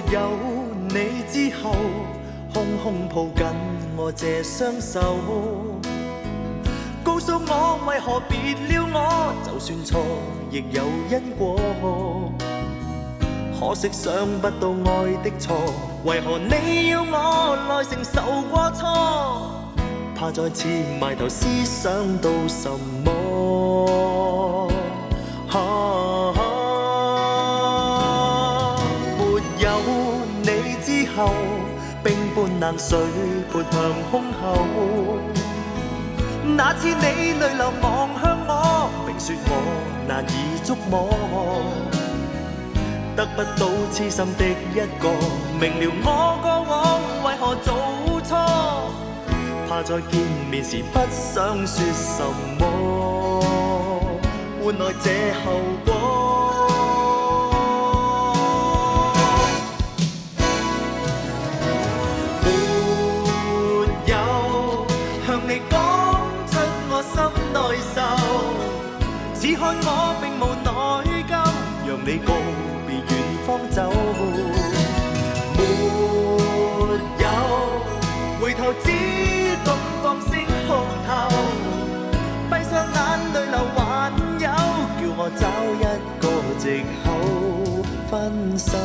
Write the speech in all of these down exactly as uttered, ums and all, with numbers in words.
有你之後，空空抱緊我這雙手，告訴我為何別了我，就算錯亦有因果。可惜想不到愛的錯，為何你要我來承受過錯？怕再次埋頭思想到什麼？啊啊、沒有你之後，冰般冷水潑向胸口。那次你淚流望向我，並說我難以觸摸。得不到痴心的一個，明了我過往為何做錯，怕再見面時不想說什麼，換來這後果。沒有向你講出我心內受，只看我並無內疚，讓你告方走，沒有回頭，只懂放聲哭頭，閉上眼淚流還有，叫我找一個藉口分手。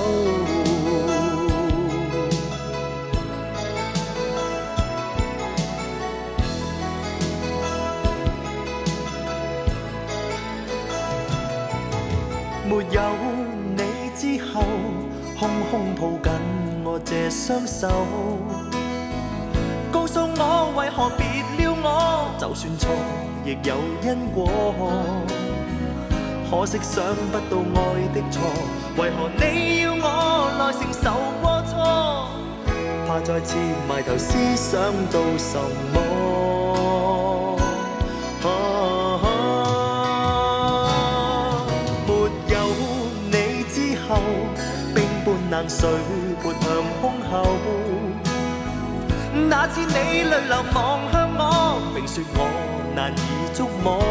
沒有之後，空空抱緊我這雙手，告訴我為何別了我，就算錯亦有因果。可惜想不到愛的錯，為何你要我來承受過錯？怕再次埋頭思想到什麼？啊冰般冷水潑向胸口，那次你淚流望向我，並說我難以觸摸。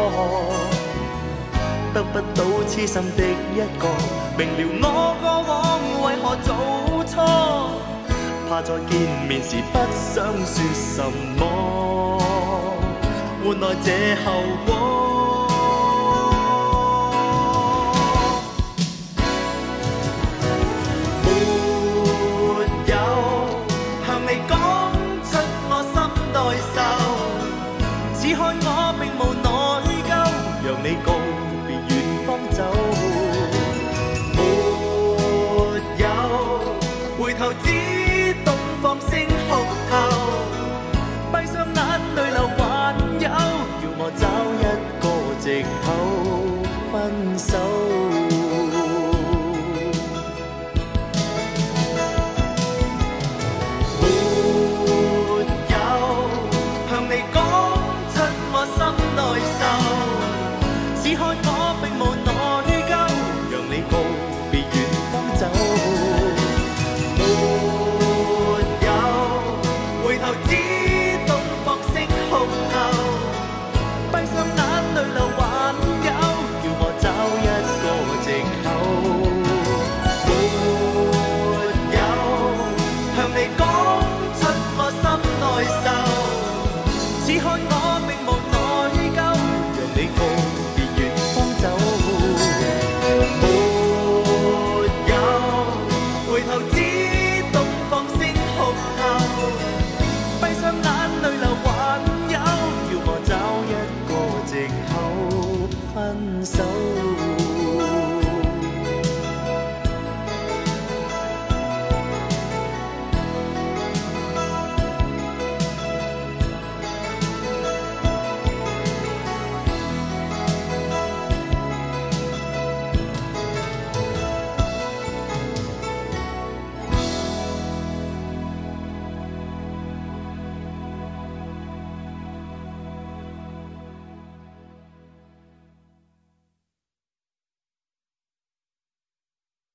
得不到痴心的一個，明了我過往為何做錯，怕再見面時不想說什麼，換來這後果。只看我並無內疚，讓你告別遠方走。沒有回頭，只懂放聲哭頭，閉上眼淚流還有，叫我找一個藉口分手。只看我並無內疚，讓你告別遠方走。沒有回頭，只懂放聲哭頭，閉上眼淚流還有，叫我找一個藉口。沒有向你講出我心內受，只看我並無內疚，讓你告分手。